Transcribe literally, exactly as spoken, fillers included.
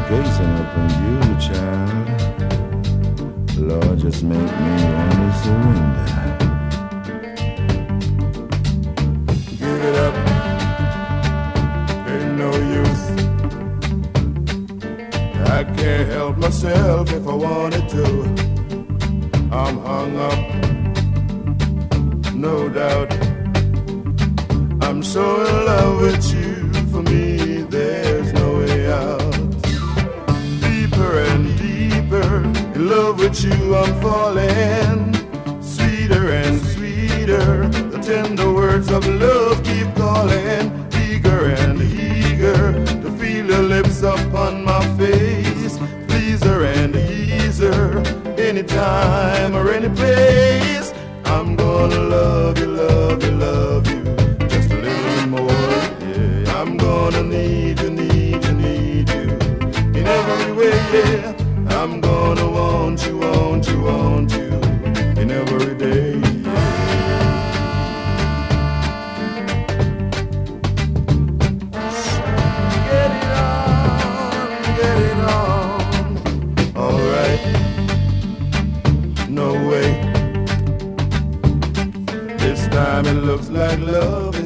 gazing upon you, child. Lord, just make me wanna surrender. Give it up, ain't no use. I can't help myself if I wanted to. I'm hung up, no doubt. I'm so in love with you, for me there's no way out. Deeper and deeper in love with you I'm falling. Sweeter and sweeter, the tender words of love keep calling. Eager and eager to feel your lips upon my face. Pleaser and easer, anytime or any place. I'm gonna love you, love you, love you just a little more, yeah. I'm gonna need you, need you, need you in every way, yeah. I'm gonna want you, want you, want you in every day, yeah. Get it on, get it on. All right, no way. This time it looks like love